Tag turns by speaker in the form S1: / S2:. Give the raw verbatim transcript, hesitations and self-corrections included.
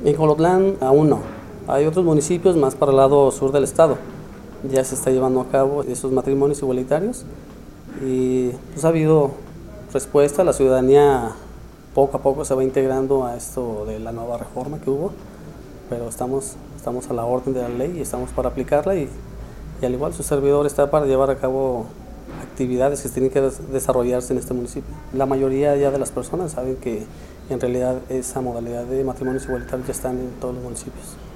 S1: En Colotlán aún no. Hay otros municipios más para el lado sur del estado. Ya se está llevando a cabo esos matrimonios igualitarios y pues ha habido respuesta. La ciudadanía poco a poco se va integrando a esto de la nueva reforma que hubo, pero estamos, estamos a la orden de la ley y estamos para aplicarla y, y al igual su servidor está para llevar a cabo actividades que tienen que desarrollarse en este municipio. La mayoría ya de las personas saben que en realidad esa modalidad de matrimonios igualitarios ya están en todos los municipios.